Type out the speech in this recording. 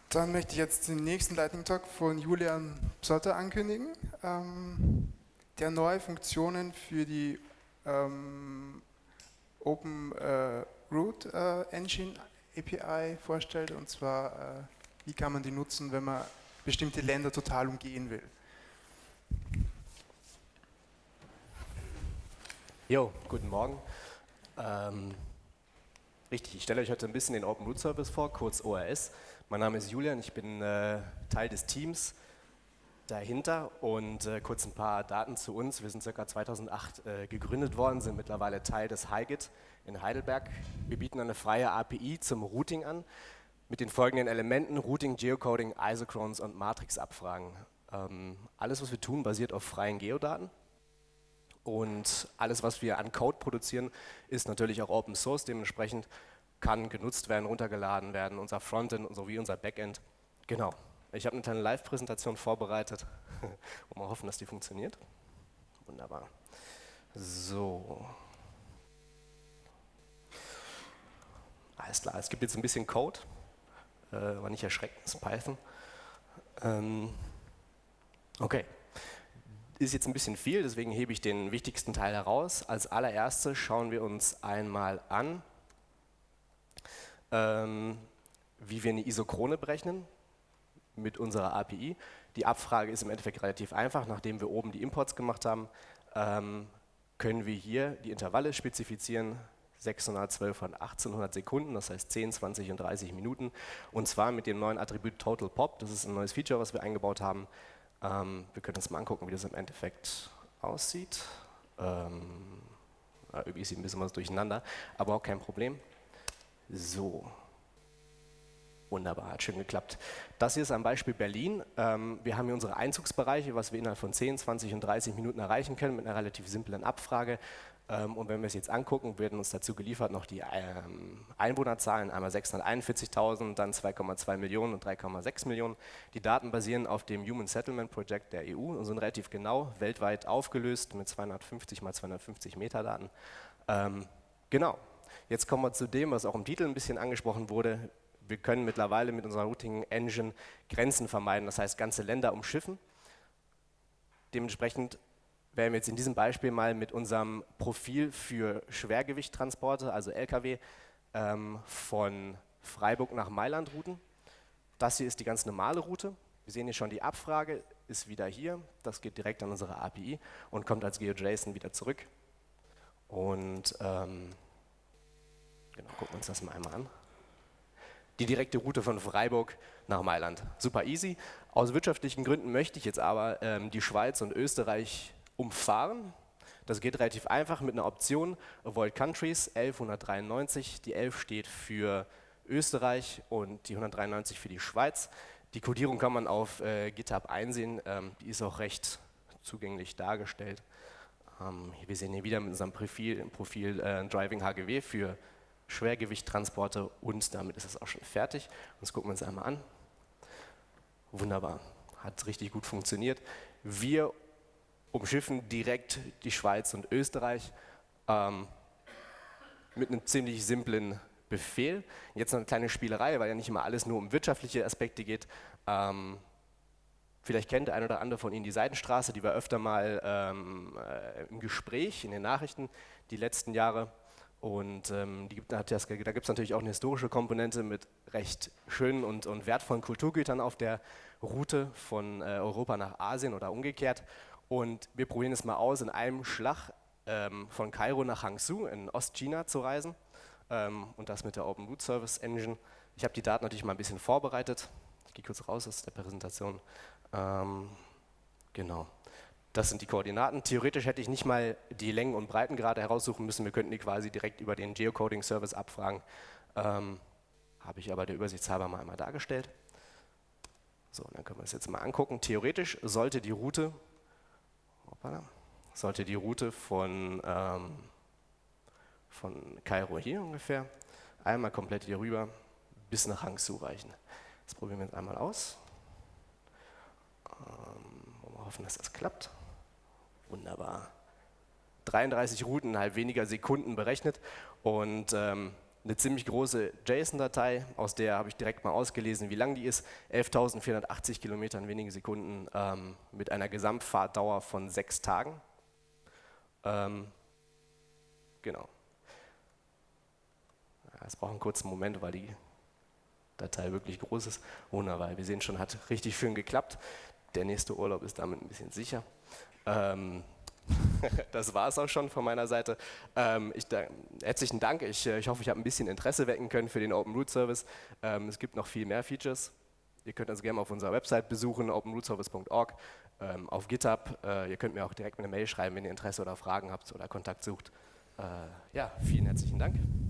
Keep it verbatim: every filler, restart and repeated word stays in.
Dann möchte ich jetzt den nächsten Lightning Talk von Julian Psotter ankündigen, ähm, der neue Funktionen für die ähm, Open äh, Root äh, Engine A P I vorstellt, und zwar, äh, wie kann man die nutzen, wenn man bestimmte Länder total umgehen will. Jo, guten Morgen. Ähm, richtig, ich stelle euch heute ein bisschen den Open Root Service vor, kurz O R S. Mein Name ist Julian, ich bin äh, Teil des Teams dahinter und äh, kurz ein paar Daten zu uns. Wir sind ca. zweitausendacht äh, gegründet worden, sind mittlerweile Teil des HiGit in Heidelberg. Wir bieten eine freie A P I zum Routing an mit den folgenden Elementen: Routing, Geocoding, Isochrones und Matrix-Abfragen. Ähm, alles, was wir tun, basiert auf freien Geodaten. Und alles, was wir an Code produzieren, ist natürlich auch Open Source. Dementsprechend kann genutzt werden, runtergeladen werden, unser Frontend sowie unser Backend. Genau. Ich habe eine kleine Live-Präsentation vorbereitet und mal hoffen, dass die funktioniert. Wunderbar. So. Alles klar, es gibt jetzt ein bisschen Code, äh, aber nicht erschrecken, das ist Python. Ähm, okay. Ist jetzt ein bisschen viel, deswegen hebe ich den wichtigsten Teil heraus. Als allererstes schauen wir uns einmal an, ähm, wie wir eine Isochrone berechnen mit unserer A P I. Die Abfrage ist im Endeffekt relativ einfach. Nachdem wir oben die Imports gemacht haben, ähm, können wir hier die Intervalle spezifizieren, sechshundertzwölf von achtzehnhundert Sekunden, das heißt zehn, zwanzig und dreißig Minuten. Und zwar mit dem neuen Attribut Total Pop, das ist ein neues Feature, was wir eingebaut haben. Ähm, wir können uns mal angucken, wie das im Endeffekt aussieht. Ähm, irgendwie sieht ein bisschen was durcheinander, aber auch kein Problem. So. Wunderbar, hat schön geklappt. Das hier ist ein Beispiel Berlin. Ähm, wir haben hier unsere Einzugsbereiche, was wir innerhalb von zehn, zwanzig und dreißig Minuten erreichen können mit einer relativ simplen Abfrage. Ähm, und wenn wir es jetzt angucken, werden uns dazu geliefert noch die ähm, Einwohnerzahlen, einmal sechshunderteinundvierzigtausend, dann zwei Komma zwei Millionen und drei Komma sechs Millionen. Die Daten basieren auf dem Human Settlement Project der E U und sind relativ genau weltweit aufgelöst mit zweihundertfünfzig mal zweihundertfünfzig Metadaten. Ähm, genau, jetzt kommen wir zu dem, was auch im Titel ein bisschen angesprochen wurde. Wir können mittlerweile mit unserer Routing Engine Grenzen vermeiden, das heißt ganze Länder umschiffen. Dementsprechend werden wir jetzt in diesem Beispiel mal mit unserem Profil für Schwergewichttransporte, also L K W, ähm, von Freiburg nach Mailand routen. Das hier ist die ganz normale Route. Wir sehen hier schon, die Abfrage ist wieder hier. Das geht direkt an unsere A P I und kommt als GeoJSON wieder zurück. Und ähm, genau, gucken wir uns das mal einmal an. Die direkte Route von Freiburg nach Mailand. Super easy. Aus wirtschaftlichen Gründen möchte ich jetzt aber ähm, die Schweiz und Österreich umfahren. Das geht relativ einfach mit einer Option Avoid Countries elfhundertdreiundneunzig. Die elf steht für Österreich und die hundertdreiundneunzig für die Schweiz. Die Codierung kann man auf äh, GitHub einsehen. Ähm, die ist auch recht zugänglich dargestellt. Ähm, wir sehen hier wieder mit unserem Profil, Profil äh, Driving H G W für Schwergewichttransporte und damit ist es auch schon fertig. Das gucken wir uns einmal an. Wunderbar, hat richtig gut funktioniert. Wir umschiffen direkt die Schweiz und Österreich ähm, mit einem ziemlich simplen Befehl. Jetzt noch eine kleine Spielerei, weil ja nicht immer alles nur um wirtschaftliche Aspekte geht. Ähm, vielleicht kennt der ein oder andere von Ihnen die Seidenstraße, die war öfter mal ähm, äh, im Gespräch in den Nachrichten die letzten Jahre. Und ähm, die, da, da gibt es natürlich auch eine historische Komponente mit recht schönen und, und wertvollen Kulturgütern auf der Route von äh, Europa nach Asien oder umgekehrt. Und wir probieren es mal aus, in einem Schlag ähm, von Kairo nach Hangzhou in Ostchina zu reisen. Ähm, und das mit der Open Root Service Engine. Ich habe die Daten natürlich mal ein bisschen vorbereitet. Ich gehe kurz raus aus der Präsentation. Ähm, genau. Das sind die Koordinaten. Theoretisch hätte ich nicht mal die Längen und Breitengrade heraussuchen müssen. Wir könnten die quasi direkt über den Geocoding-Service abfragen. Ähm, Habe ich aber der Übersichtshalber mal einmal dargestellt. So, dann können wir uns jetzt mal angucken. Theoretisch sollte die Route, hoppala, sollte die Route von, ähm, von Kairo hier ungefähr einmal komplett hier rüber bis nach Hangzhou reichen. Das probieren wir jetzt einmal aus. Ähm, wollen wir hoffen, dass das klappt. Wunderbar. dreiunddreißig Routen innerhalb weniger Sekunden berechnet und ähm, eine ziemlich große JSON-Datei, aus der habe ich direkt mal ausgelesen, wie lang die ist. elftausendvierhundertachtzig Kilometer in wenigen Sekunden ähm, mit einer Gesamtfahrtdauer von sechs Tagen. Ähm, genau. Es braucht einen kurzen Moment, weil die Datei wirklich groß ist. Wunderbar, wir sehen schon, hat richtig schön geklappt. Der nächste Urlaub ist damit ein bisschen sicher. Ähm, Das war es auch schon von meiner Seite. Ähm, ich, da, herzlichen Dank. Ich, ich hoffe, ich habe ein bisschen Interesse wecken können für den Open Root Service. Ähm, es gibt noch viel mehr Features. Ihr könnt uns gerne mal auf unserer Website besuchen, open root service punkt org, ähm, auf GitHub. Äh, ihr könnt mir auch direkt eine Mail schreiben, wenn ihr Interesse oder Fragen habt oder Kontakt sucht. Äh, ja, vielen herzlichen Dank.